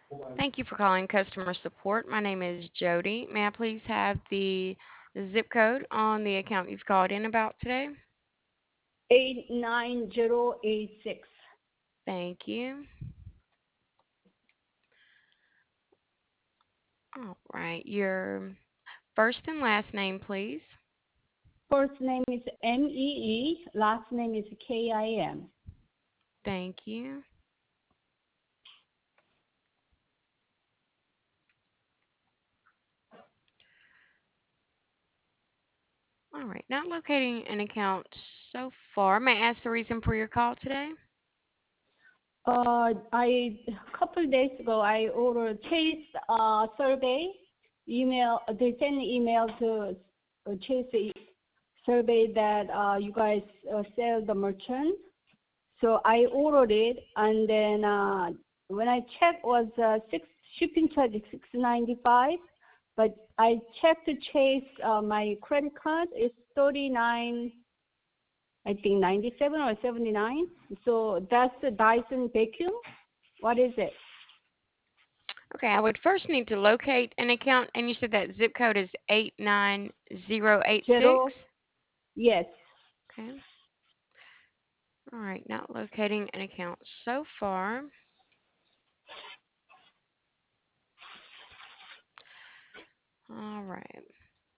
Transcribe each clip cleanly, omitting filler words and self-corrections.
Thank you for calling customer support. My name is Jody. May I please have the zip code on the account you've called in about today? 89086. Thank you. All right. Your first and last name, please. First name is MEE, last name is KIM. Thank you. All right. Not locating an account so far. May I ask the reason for your call today? I a couple days ago I ordered Chase survey email. They sent an email to Chase survey that you guys sell the merchant. So I ordered it, and then when I checked, was six shipping charge is $6.95. But I checked to Chase my credit card is 39, I think 97 or 79. So that's the Dyson vacuum. What is it? Okay, I would first need to locate an account, and you said that zip code is 89086. Zero. Yes. Okay. All right, not locating an account so far. All right. I'm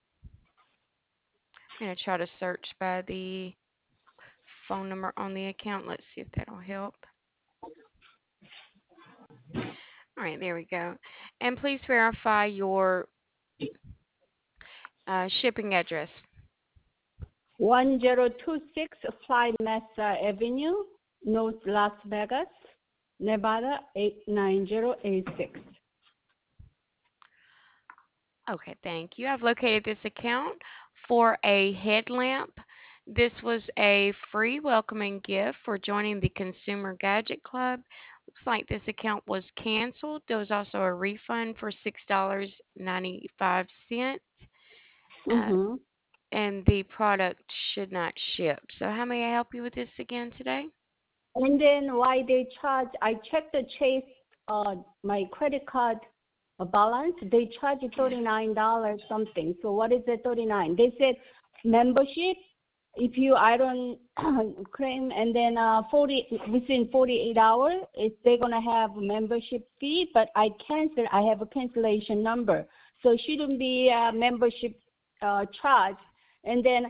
going to try to search by the phone number on the account. Let's see if that'll help. All right, there we go. And please verify your shipping address. 1026 Fly Mesa Avenue, North Las Vegas, Nevada 89086. Okay, thank you. I've located this account for a headlamp. This was a free welcoming gift for joining the Consumer Gadget Club. Looks like this account was canceled. There was also a refund for $6.95. Uh, Mm-hmm. and the product should not ship. So, how may I help you with this again today? And then why they charge? I checked the Chase, my credit card balance. They charge $39 something. So what is the 39? They said membership. If you I don't claim, and then 40 within 48 hours, if they're gonna have membership fee. But I cancel. I have a cancellation number, so shouldn't be a membership charge. And then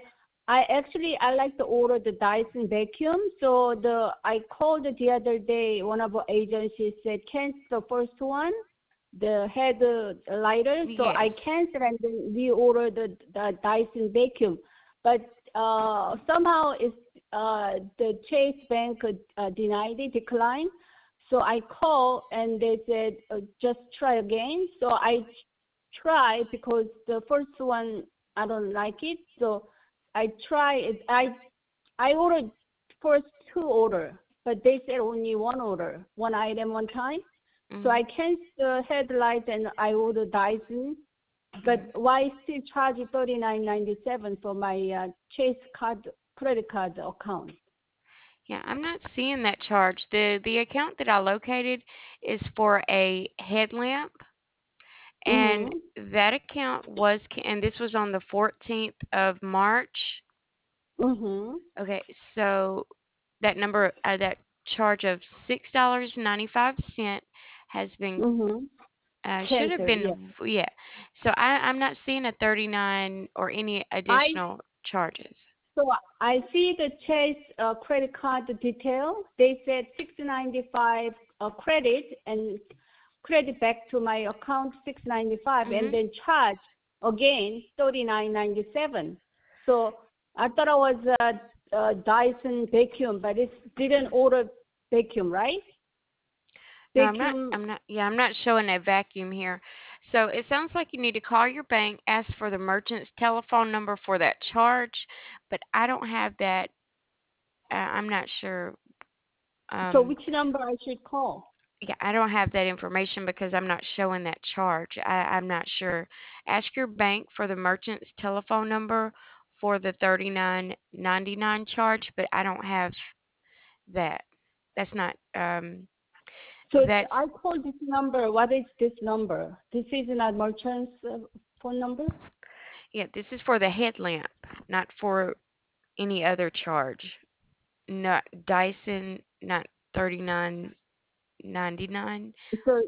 I like to order the Dyson vacuum. So I called the other day. One of our agencies said cancel the first one, the head lighter. So Yes. I canceled and then reorder the Dyson vacuum. But somehow it's the Chase Bank denied it, declined. So I called and they said just try again. So I tried because the first one I don't like it. So I try it. I ordered first two order, but they said only one order, one item, one time. So Hmm. I canceled the headlight and I ordered Dyson. But why still charge $39.97 for my Chase card credit card account? Yeah, I'm not seeing that charge. The account that I located is for a headlamp, and Mhm. that account was and this was on the 14th of March. Mhm. Okay, so that charge of $6.95 has been Mhm. should have Cancel. Yeah. been, yeah. So I'm not seeing a 39 or any I additional charges. So I see the Chase credit card detail. They said 695 credit and credit back to my account 695 and Mhm. then charge again 39.97. So I thought it was a Dyson vacuum, but it didn't order vacuum, right? No, I'm not. Vacuum. I'm not. Yeah, I'm not showing a vacuum here. So it sounds like you need to call your bank, ask for the merchant's telephone number for that charge, but I don't have that. I'm not sure. So Um, which number I should call? yeah, I don't have that information because I'm not showing that charge. I'm not sure. Ask your bank for the merchant's telephone number for the 39.99 charge, but I don't have that. That's not. So That's I called this number. What is this number? This is not merchant's phone number? yeah, this is for the headlamp, not for any other charge. Not Dyson, not 39.99. So,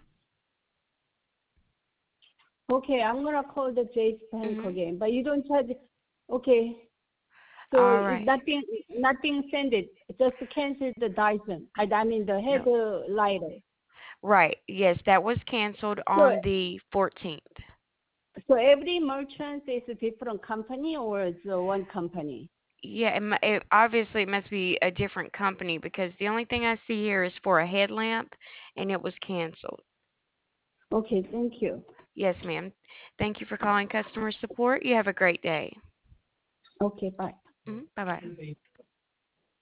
okay, I'm gonna call the Chase Bank Mhm. again, but you don't charge. Okay, so All it, right. nothing send it. Just cancel the Dyson. I mean the No. headlighter. Right. Yes, that was canceled So on the 14th. so every merchant is a different company or it's one company? Yeah, obviously it must be a different company because the only thing I see here is for a headlamp and it was canceled. Okay, thank you. Yes, ma'am. Thank you for calling customer support. You have a great day. Okay, bye. Bye bye.